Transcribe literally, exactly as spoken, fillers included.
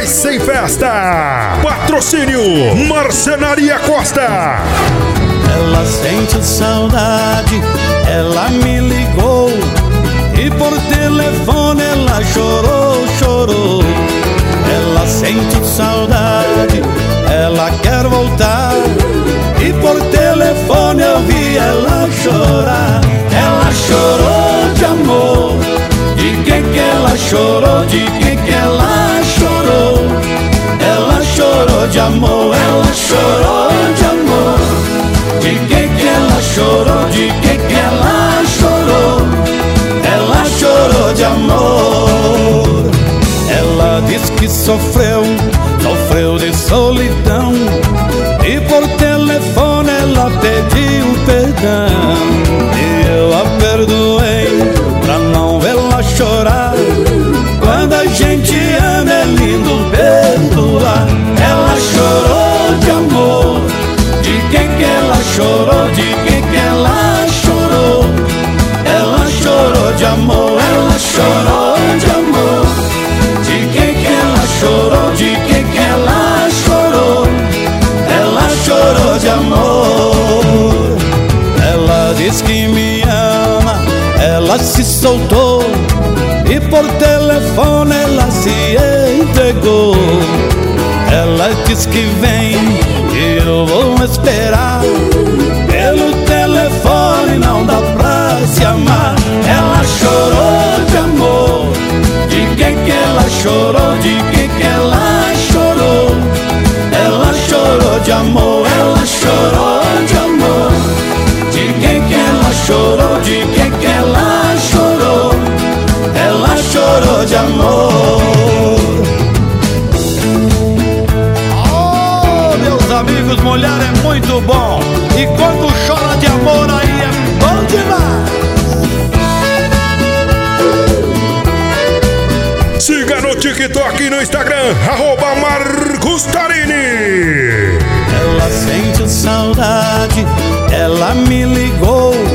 sem festa. Patrocínio Marcenaria Costa. Ela sente saudade, ela me ligou e por telefone ela chorou, chorou. Ela sente saudade, ela quer voltar e por telefone eu vi ela chorar. Ela chorou de amor, de que que ela chorou, de que que ela chorou. Ela chorou de amor, ela chorou de amor. De que que ela chorou, de que que ela chorou. Ela chorou de amor. Ela diz que sofreu, sofreu de solidão e por telefone ela pediu perdão. E eu a perdoei pra não vê-la chorar. Quando a gente ama é lindo perdoar. Ela chorou de amor, de que que ela chorou, de que que ela chorou. Ela chorou de amor, ela chorou de amor. De que que ela chorou, de que que ela chorou. Ela chorou de amor. Ela diz que me ama, ela se soltou e por telefone ela se entregou. Ela diz que vem e eu vou esperar. Pelo telefone não dá pra se amar. Ela chorou de amor, de que que ela chorou, de que que ela chorou. Ela chorou de amor, ela chorou de amor. De que que ela chorou, de que que ela chorou. Ela chorou de amor. Oh, meus amigos, mulher é muito bom. E quando chora de amor aí é bom demais. Siga no TikTok e no Instagram, arroba Marcos Tarini. Ela sente saudade, ela me ligou